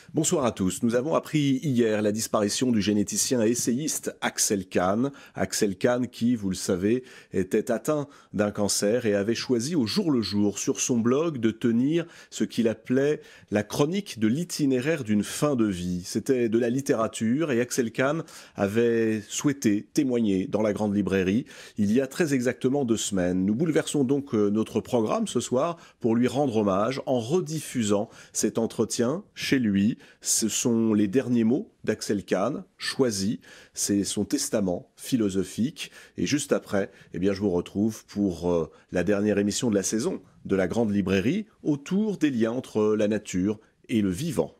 Bonsoir à tous. Nous avons appris hier la disparition du généticien et essayiste Axel Kahn. Axel Kahn qui, vous le savez, était atteint d'un cancer et avait choisi au jour le jour sur son blog de tenir ce qu'il appelait la chronique de l'itinéraire d'une fin de vie. C'était de la littérature et Axel Kahn avait souhaité témoigner dans la Grande Librairie il y a très exactement 2 semaines. Nous bouleversons donc notre programme ce soir pour lui rendre hommage en rediffusant cet entretien chez lui. Ce sont les derniers mots d'Axel Kahn, choisis, c'est son testament philosophique. Et juste après, je vous retrouve pour la dernière émission de la saison de la Grande Librairie, autour des liens entre la nature et le vivant.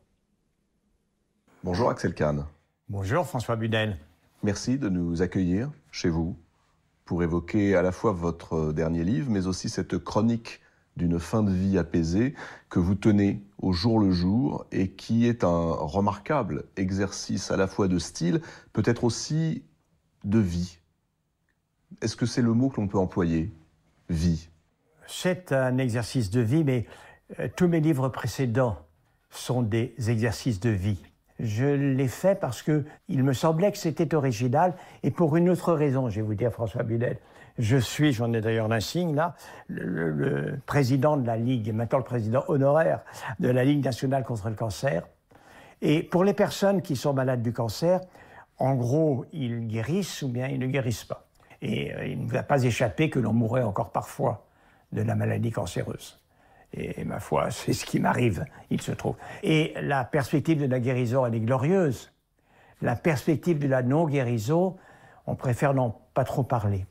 Bonjour Axel Kahn. Bonjour François Budel. Merci de nous accueillir chez vous pour évoquer à la fois votre dernier livre, mais aussi cette chronique d'une fin de vie apaisée que vous tenez au jour le jour et qui est un remarquable exercice à la fois de style, peut-être aussi de vie. Est-ce que c'est le mot que l'on peut employer, vie? C'est un exercice de vie, mais tous mes livres précédents sont des exercices de vie. Je l'ai fait parce qu'il me semblait que c'était original et pour une autre raison, je vais vous dire François Budel. J'en ai d'ailleurs l'insigne là, le président de la Ligue, maintenant le président honoraire de la Ligue nationale contre le cancer. Et pour les personnes qui sont malades du cancer, en gros, ils guérissent ou bien ils ne guérissent pas. Et il ne vous a pas échappé que l'on mourrait encore parfois de la maladie cancéreuse. Et ma foi, c'est ce qui m'arrive, il se trouve. Et la perspective de la guérison, elle est glorieuse. La perspective de la non-guérison, on préfère n'en pas trop parler.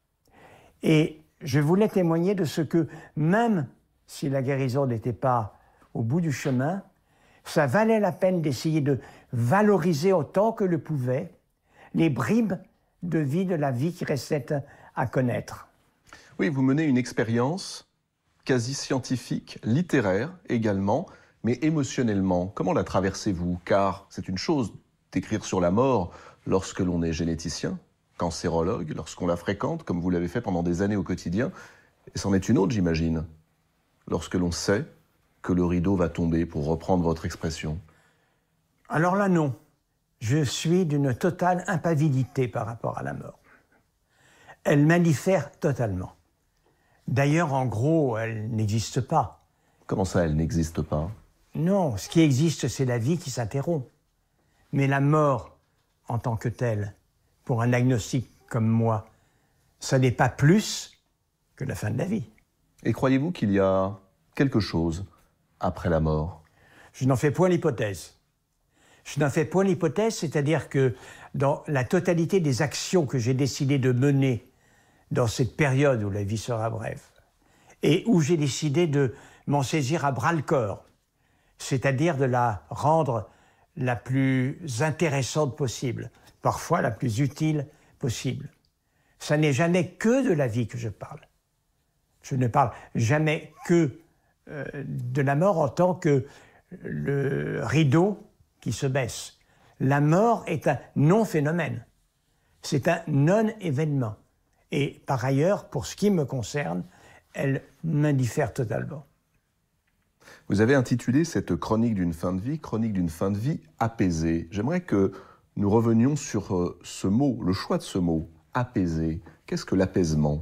Et je voulais témoigner de ce que, même si la guérison n'était pas au bout du chemin, ça valait la peine d'essayer de valoriser autant que le pouvait les bribes de vie de la vie qui restait à connaître. Oui, vous menez une expérience quasi scientifique, littéraire également, mais émotionnellement. Comment la traversez-vous? Car c'est une chose d'écrire sur la mort lorsque l'on est généticien, cancérologue, lorsqu'on la fréquente, comme vous l'avez fait pendant des années au quotidien. Et c'en est une autre, j'imagine, lorsque l'on sait que le rideau va tomber, pour reprendre votre expression. Alors là, non. Je suis d'une totale impavidité par rapport à la mort. Elle m'indiffère totalement. D'ailleurs, en gros, elle n'existe pas. Comment ça, elle n'existe pas? Non, ce qui existe, c'est la vie qui s'interrompt. Mais la mort, en tant que telle, pour un agnostique comme moi, ça n'est pas plus que la fin de la vie. Et croyez-vous qu'il y a quelque chose après la mort? Je n'en fais point l'hypothèse. Je n'en fais point l'hypothèse, c'est-à-dire que dans la totalité des actions que j'ai décidé de mener dans cette période où la vie sera brève, et où j'ai décidé de m'en saisir à bras-le-corps, c'est-à-dire de la rendre la plus intéressante possible, parfois la plus utile possible. Ça n'est jamais que de la vie que je parle. Je ne parle jamais que de la mort en tant que le rideau qui se baisse. La mort est un non-phénomène. C'est un non-événement. Et par ailleurs, pour ce qui me concerne, elle m'indiffère totalement. Vous avez intitulé cette chronique d'une fin de vie apaisée. J'aimerais que nous revenions sur ce mot, le choix de ce mot, apaisé. Qu'est-ce que l'apaisement?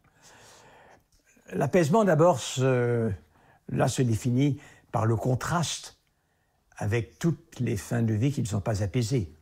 L'apaisement, d'abord, se définit par le contraste avec toutes les fins de vie qui ne sont pas apaisées.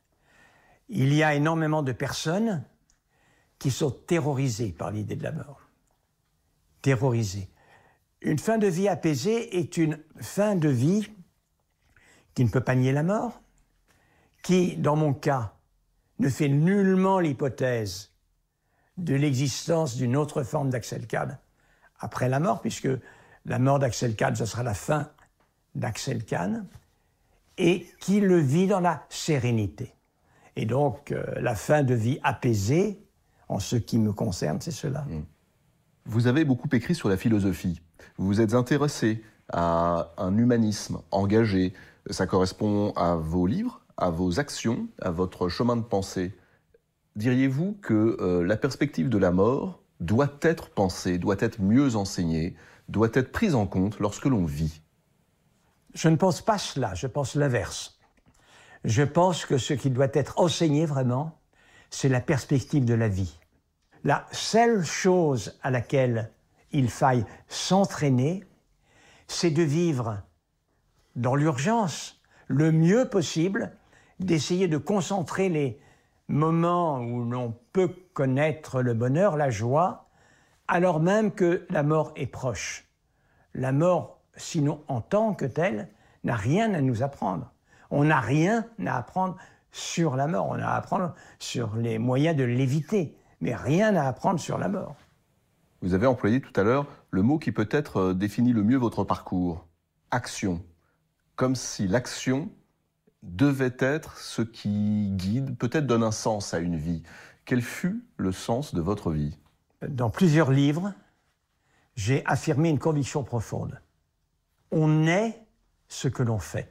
Il y a énormément de personnes qui sont terrorisées par l'idée de la mort. Terrorisées. Une fin de vie apaisée est une fin de vie qui ne peut pas nier la mort, qui, dans mon cas, ne fait nullement l'hypothèse de l'existence d'une autre forme d'Axel Kahn après la mort, puisque la mort d'Axel Kahn, ce sera la fin d'Axel Kahn, et qui le vit dans la sérénité. Et donc, la fin de vie apaisée, en ce qui me concerne, c'est cela. Vous avez beaucoup écrit sur la philosophie. Vous vous êtes intéressé à un humanisme engagé. Ça correspond à vos livres, à vos actions, à votre chemin de pensée. Diriez-vous que la perspective de la mort doit être pensée, doit être mieux enseignée, doit être prise en compte lorsque l'on vit? Je ne pense pas cela, je pense l'inverse. Je pense que ce qui doit être enseigné vraiment, c'est la perspective de la vie. La seule chose à laquelle il faille s'entraîner, c'est de vivre dans l'urgence, le mieux possible, d'essayer de concentrer les moments où l'on peut connaître le bonheur, la joie, alors même que la mort est proche. La mort, sinon en tant que telle, n'a rien à nous apprendre. On n'a rien à apprendre sur la mort. On a à apprendre sur les moyens de l'éviter, mais rien à apprendre sur la mort. Vous avez employé tout à l'heure le mot qui peut-être définit le mieux votre parcours, action. Comme si l'action devait être ce qui guide, peut-être donne un sens à une vie. Quel fut le sens de votre vie? Dans plusieurs livres, j'ai affirmé une conviction profonde. On est ce que l'on fait.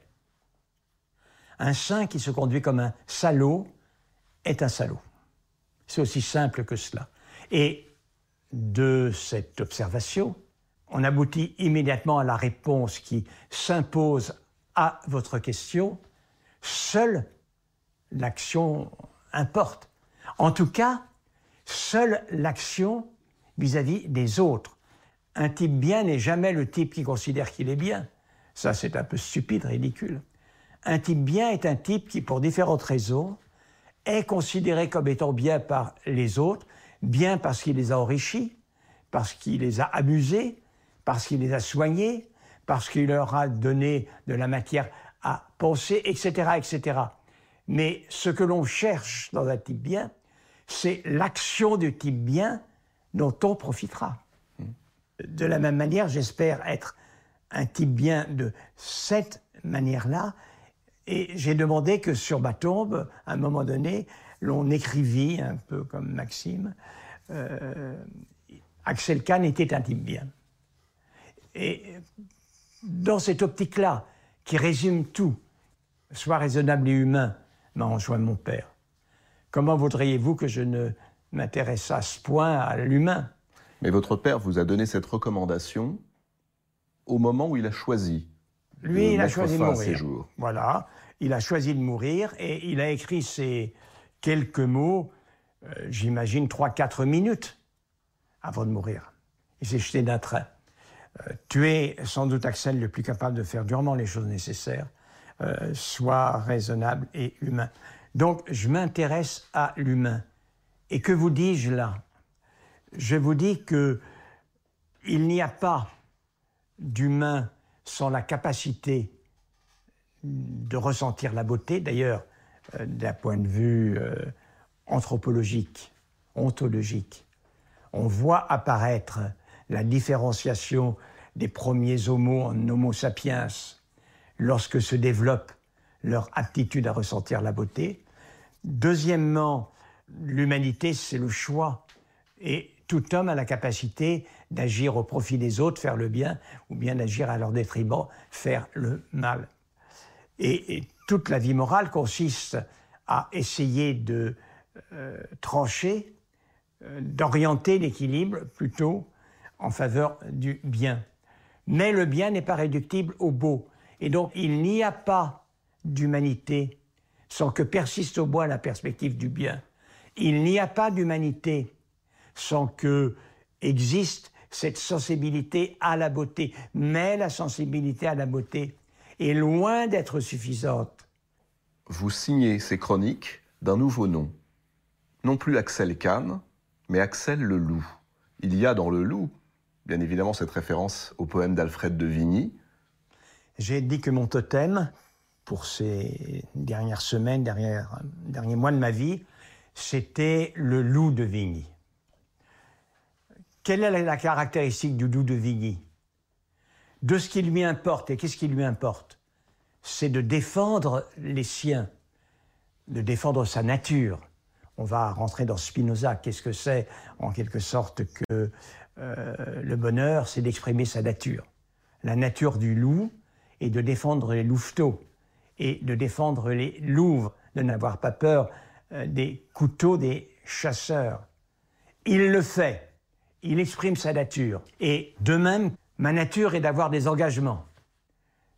Un saint qui se conduit comme un salaud est un salaud. C'est aussi simple que cela. Et de cette observation, on aboutit immédiatement à la réponse qui s'impose à votre question. Seule l'action importe. En tout cas, seule l'action vis-à-vis des autres. Un type bien n'est jamais le type qui considère qu'il est bien. Ça, c'est un peu stupide, ridicule. Un type bien est un type qui, pour différentes raisons, est considéré comme étant bien par les autres, bien parce qu'il les a enrichis, parce qu'il les a amusés, parce qu'il les a soignés, parce qu'il leur a donné de la matière à penser, etc., etc. Mais ce que l'on cherche dans un type bien, c'est l'action du type bien dont on profitera. De la même manière, j'espère être un type bien de cette manière-là, et j'ai demandé que sur ma tombe, à un moment donné, l'on écrivit, un peu comme Maxime, Axel Kahn était un type bien. Et dans cette optique-là, qui résume tout, sois raisonnable et humain, m'a enjoint mon père. Comment voudriez-vous que je ne m'intéresse à ce point à l'humain? Mais votre père vous a donné cette recommandation au moment où il a choisi. Lui, il a choisi de mourir. Ses jours. Voilà, il a choisi de mourir et il a écrit ces quelques mots, j'imagine 3-4 minutes avant de mourir. Il s'est jeté d'un train. Tu es sans doute, Axel, le plus capable de faire durement les choses nécessaires. Sois raisonnable et humain. Donc, je m'intéresse à l'humain. Et que vous dis-je là? Je vous dis qu'il n'y a pas d'humain sans la capacité de ressentir la beauté. D'ailleurs, d'un point de vue anthropologique, ontologique, on voit apparaître la différenciation des premiers homos en homo sapiens lorsque se développe leur aptitude à ressentir la beauté. Deuxièmement, l'humanité, c'est le choix. Et tout homme a la capacité d'agir au profit des autres, faire le bien, ou bien d'agir à leur détriment, faire le mal. Et toute la vie morale consiste à essayer de trancher, d'orienter l'équilibre plutôt en faveur du bien. Mais le bien n'est pas réductible au beau. Et donc, il n'y a pas d'humanité sans que persiste au moins la perspective du bien. Il n'y a pas d'humanité sans que existe cette sensibilité à la beauté. Mais la sensibilité à la beauté est loin d'être suffisante. Vous signez ces chroniques d'un nouveau nom. Non plus Axel Kahn, mais Axel le Loup. Il y a dans le Loup, bien évidemment, cette référence au poème d'Alfred de Vigny. J'ai dit que mon totem, pour ces dernières semaines, derniers mois de ma vie, c'était le loup de Vigny. Quelle est la caractéristique du loup de Vigny? De ce qui lui importe, et qu'est-ce qui lui importe? C'est de défendre les siens, de défendre sa nature. On va rentrer dans Spinoza. Qu'est-ce que c'est, en quelque sorte, que le bonheur, c'est d'exprimer sa nature. La nature du loup est de défendre les louveteaux et de défendre les louves, de n'avoir pas peur des couteaux des chasseurs. Il le fait, il exprime sa nature. Et de même, ma nature est d'avoir des engagements.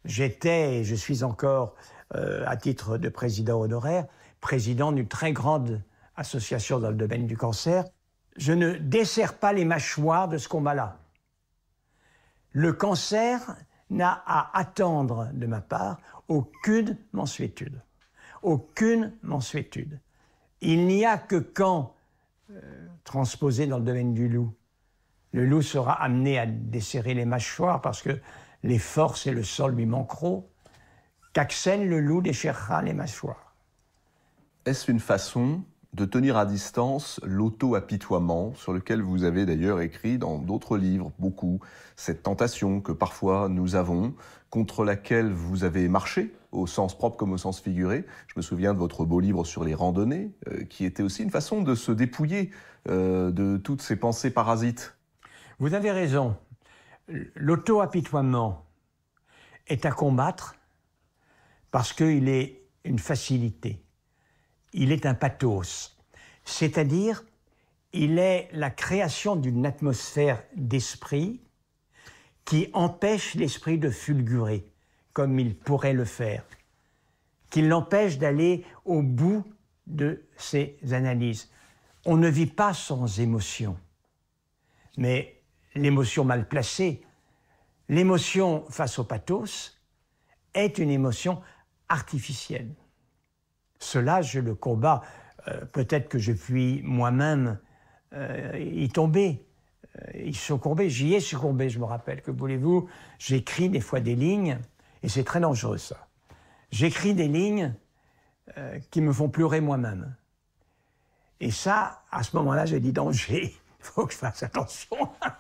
J'étais et je suis encore, à titre de président honoraire, président d'une très grande association dans le domaine du cancer. Je ne desserre pas les mâchoires de ce combat-là. Le cancer n'a à attendre de ma part aucune mansuétude. Aucune mansuétude. Il n'y a que quand, transposé dans le domaine du loup, le loup sera amené à desserrer les mâchoires parce que les forces et le sol lui manqueront, qu'Axel le loup déchirera les mâchoires. Est-ce une façon de tenir à distance l'auto-apitoiement, sur lequel vous avez d'ailleurs écrit dans d'autres livres beaucoup, cette tentation que parfois nous avons, contre laquelle vous avez marché, au sens propre comme au sens figuré. Je me souviens de votre beau livre sur les randonnées, qui était aussi une façon de se dépouiller de toutes ces pensées parasites. Vous avez raison. L'auto-apitoiement est à combattre parce qu'il est une facilité. Il est un pathos, c'est-à-dire il est la création d'une atmosphère d'esprit qui empêche l'esprit de fulgurer comme il pourrait le faire, qui l'empêche d'aller au bout de ses analyses. On ne vit pas sans émotion, mais l'émotion mal placée, l'émotion face au pathos est une émotion artificielle. Cela, je le combats. Peut-être que je puis moi-même y tomber, y succomber. J'y ai succombé, je me rappelle. Que voulez-vous? J'écris des fois des lignes, et c'est très dangereux, ça. J'écris des lignes qui me font pleurer moi-même. Et ça, à ce moment-là, j'ai dit danger. Il faut que je fasse attention.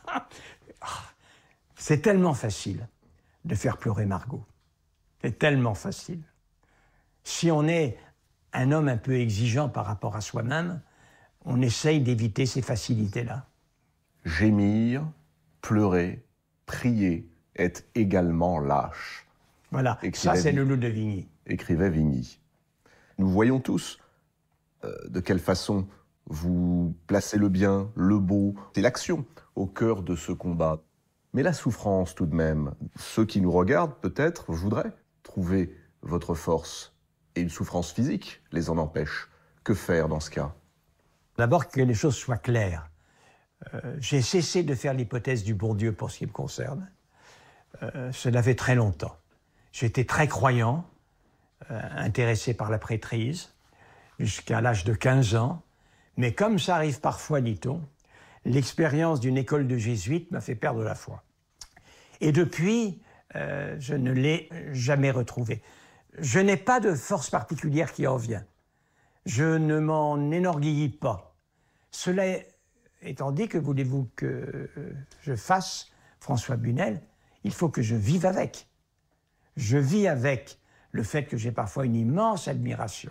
C'est tellement facile de faire pleurer Margot. C'est tellement facile. Si on est un homme un peu exigeant par rapport à soi-même, on essaye d'éviter ces facilités-là. Gémir, pleurer, prier est également lâche. Voilà, ça c'est le loup de Vigny. Écrivait Vigny. Nous voyons tous de quelle façon vous placez le bien, le beau, c'est l'action au cœur de ce combat. Mais la souffrance tout de même, ceux qui nous regardent peut-être voudraient trouver votre force. Et une souffrance physique les en empêche. Que faire dans ce cas? D'abord, que les choses soient claires. J'ai cessé de faire l'hypothèse du bon Dieu pour ce qui me concerne. Cela fait très longtemps. J'étais très croyant, intéressé par la prêtrise, jusqu'à l'âge de 15 ans. Mais comme ça arrive parfois, dit-on, l'expérience d'une école de jésuites m'a fait perdre la foi. Et depuis, je ne l'ai jamais retrouvée. Je n'ai pas de force particulière qui en vient. Je ne m'en enorgueillis pas. Cela étant dit, que voulez-vous que je fasse, François Bunel? Il faut que je vive avec. Je vis avec le fait que j'ai parfois une immense admiration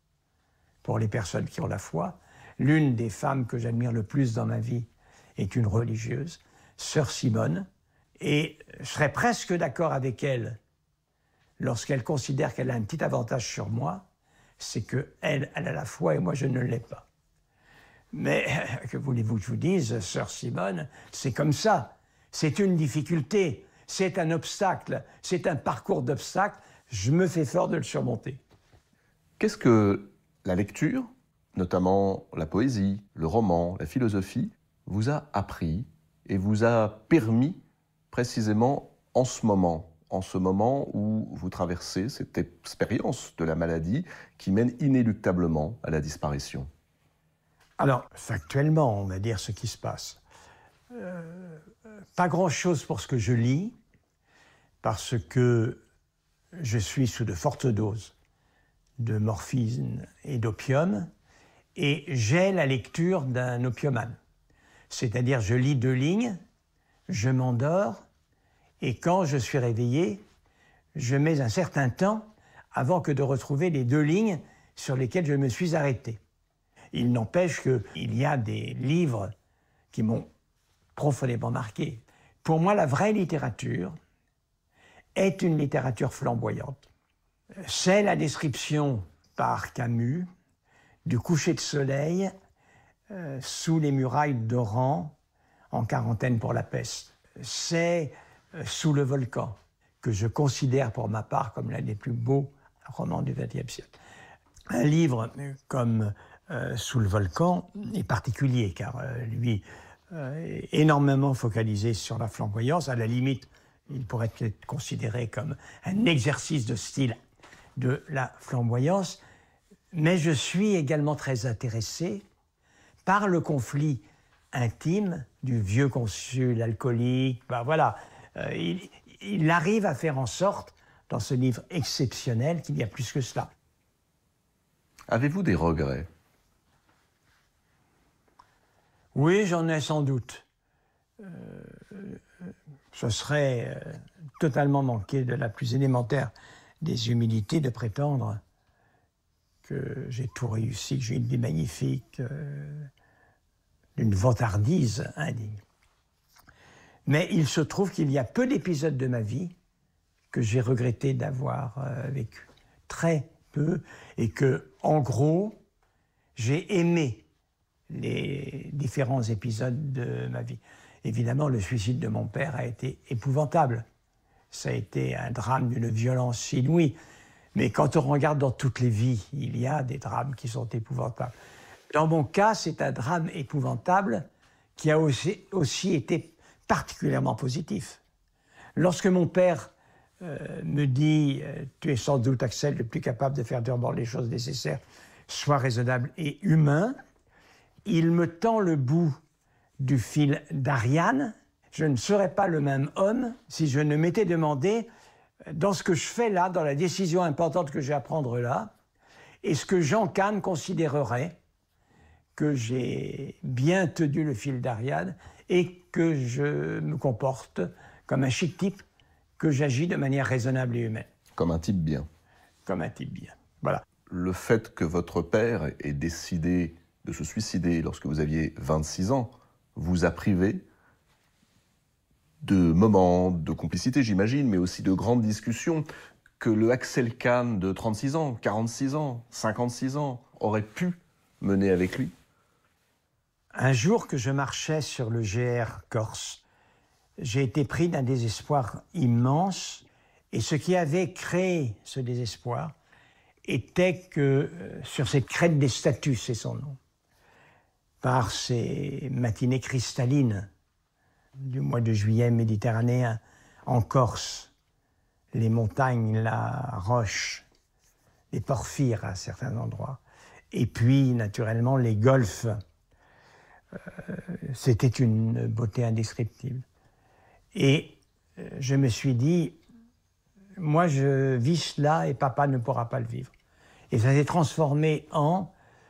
pour les personnes qui ont la foi. L'une des femmes que j'admire le plus dans ma vie est une religieuse, Sœur Simone, et je serais presque d'accord avec elle lorsqu'elle considère qu'elle a un petit avantage sur moi, c'est qu'elle a la foi et moi je ne l'ai pas. Mais que voulez-vous que je vous dise, Sœur Simone, c'est comme ça. C'est une difficulté, c'est un obstacle, c'est un parcours d'obstacles. Je me fais fort de le surmonter. Qu'est-ce que la lecture, notamment la poésie, le roman, la philosophie, vous a appris et vous a permis précisément en ce moment où vous traversez cette expérience de la maladie qui mène inéluctablement à la disparition? Alors, factuellement, on va dire ce qui se passe. Pas grand-chose pour ce que je lis, parce que je suis sous de fortes doses de morphine et d'opium, et j'ai la lecture d'un opiomane. C'est-à-dire, je lis 2 lignes, je m'endors, et quand je suis réveillé, je mets un certain temps avant que de retrouver les 2 lignes sur lesquelles je me suis arrêté. Il n'empêche qu'il y a des livres qui m'ont profondément marqué. Pour moi, la vraie littérature est une littérature flamboyante. C'est la description par Camus du coucher de soleil sous les murailles d'Oran en quarantaine pour la peste. C'est sous le volcan, que je considère pour ma part comme l'un des plus beaux romans du XXe siècle. Un livre comme Sous le volcan est particulier, car lui est énormément focalisé sur la flamboyance. À la limite, il pourrait être considéré comme un exercice de style de la flamboyance. Mais je suis également très intéressé par le conflit intime du vieux consul alcoolique. Ben voilà, il arrive à faire en sorte, dans ce livre exceptionnel, qu'il y a plus que cela. Avez-vous des regrets? Oui, j'en ai sans doute. Ce serait totalement manquer de la plus élémentaire des humilités de prétendre que j'ai tout réussi, que j'ai une vie magnifique, d'une vantardise indigne. Mais il se trouve qu'il y a peu d'épisodes de ma vie que j'ai regretté d'avoir vécu. Très peu. Et que, en gros, j'ai aimé les différents épisodes de ma vie. Évidemment, le suicide de mon père a été épouvantable. Ça a été un drame d'une violence inouïe. Mais quand on regarde dans toutes les vies, il y a des drames qui sont épouvantables. Dans mon cas, c'est un drame épouvantable qui a aussi été particulièrement positif. Lorsque mon père me dit « Tu es sans doute, Axel, le plus capable de faire durement les choses nécessaires, sois raisonnable et humain », il me tend le bout du fil d'Ariane. Je ne serais pas le même homme si je ne m'étais demandé, dans ce que je fais là, dans la décision importante que j'ai à prendre là, est-ce que Jean Kahn considérerait que j'ai bien tenu le fil d'Ariane et que je me comporte comme un chic type, que j'agis de manière raisonnable et humaine. Comme un type bien. Comme un type bien, voilà. Le fait que votre père ait décidé de se suicider lorsque vous aviez 26 ans vous a privé de moments de complicité, j'imagine, mais aussi de grandes discussions que le Axel Kahn de 36 ans, 46 ans, 56 ans aurait pu mener avec lui? Un jour que je marchais sur le GR Corse, j'ai été pris d'un désespoir immense. Et ce qui avait créé ce désespoir était que, sur cette crête des statues, c'est son nom, par ces matinées cristallines du mois de juillet méditerranéen, en Corse, les montagnes, la roche, les porphyres à certains endroits, et puis, naturellement, les golfes. C'était une beauté indescriptible. Et je me suis dit, moi je vis cela et papa ne pourra pas le vivre. Et ça s'est transformé en,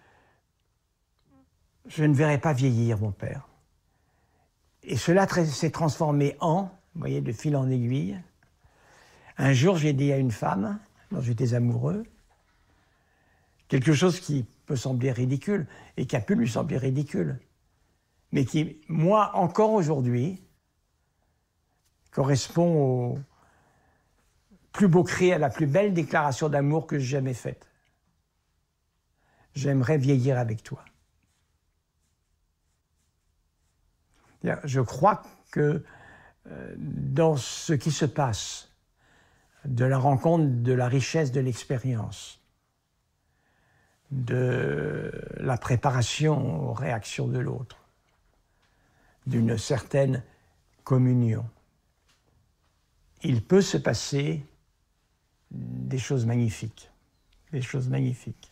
je ne verrai pas vieillir mon père. Et cela s'est transformé en, vous voyez, de fil en aiguille. Un jour j'ai dit à une femme, dont j'étais amoureux, quelque chose qui peut sembler ridicule, et qui a pu lui sembler ridicule, mais qui, moi, encore aujourd'hui, correspond au plus beau cri, à la plus belle déclaration d'amour que j'ai jamais faite. J'aimerais vieillir avec toi. Je crois que dans ce qui se passe, de la rencontre, de la richesse de l'expérience, de la préparation aux réactions de l'autre, d'une certaine communion, il peut se passer des choses magnifiques. Des choses magnifiques.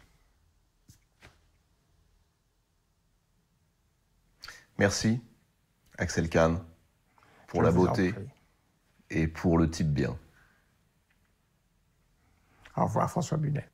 Merci, Axel Kahn, pour la beauté et pour le type bien. Au revoir, François Bunel.